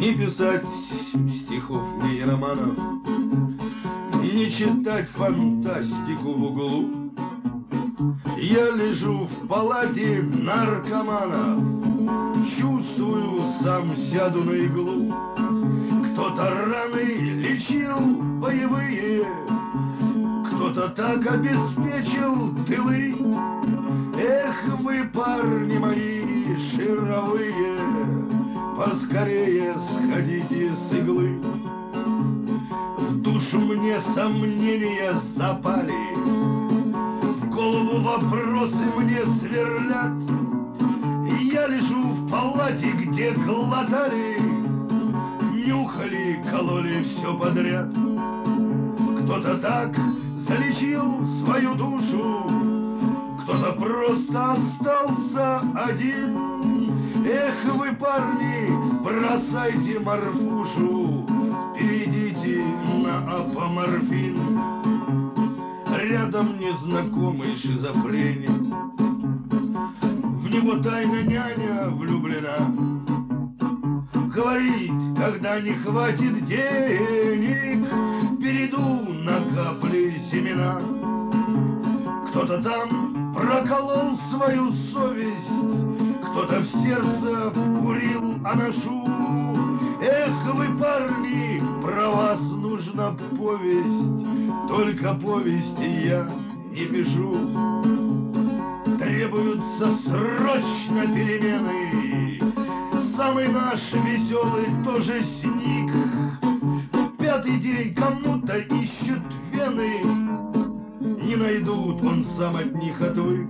Не писать стихов, ни романов, не читать фантастику в углу. Я лежу в палате наркоманов, чувствую, сам сяду на иглу. Кто-то раны лечил боевые, кто-то так обеспечил тылы. Эх вы, парни мои шаровые, поскорее сходите с иглы. В душу мне сомнения запали, в голову вопросы мне сверлят. Я лежу в палате, где глотали, нюхали, кололи все подряд. Кто-то так залечил свою душу, кто-то просто остался один. Эх вы, парни, бросайте морфушу, перейдите на апоморфин. Рядом незнакомый шизофреник, в него тайно няня влюблена. Говорит, когда не хватит денег, перейду на капли семена. Кто-то там проколол свою совесть, кто-то в сердце курил анашу. Эх вы, парни, про вас нужна повесть, только повести я не пишу. Требуются срочно перемены, самый наш веселый тоже сник. Пятый день кому-то ищут вены, не найдут, он сам от них отвык.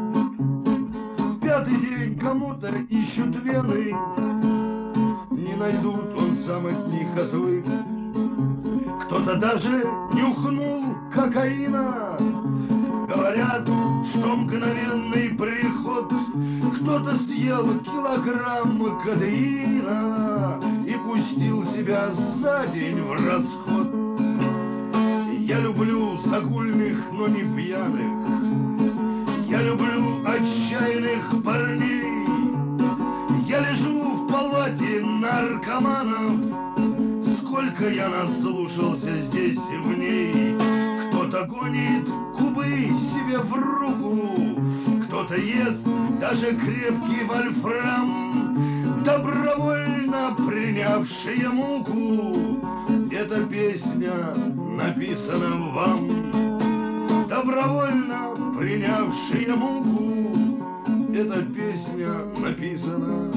Пятый день кому-то ищут вены, не найдут, он сам от них отвык. Кто-то даже нюхнул кокаина, говорят, что мгновенный приход. Кто-то съел килограмм кадеина и пустил себя за день в расход. Я люблю загульных, но не пьяных, я люблю отчаянных парней. Я лежу в палате наркоманов, сколько я наслушался здесь и в ней. Кто-то гонит кубы себе в руку, кто-то ест даже крепкий вольфрам, добровольно принявшие муку. Эта песня написана вам, добровольно принявшие муку. Эта песня написана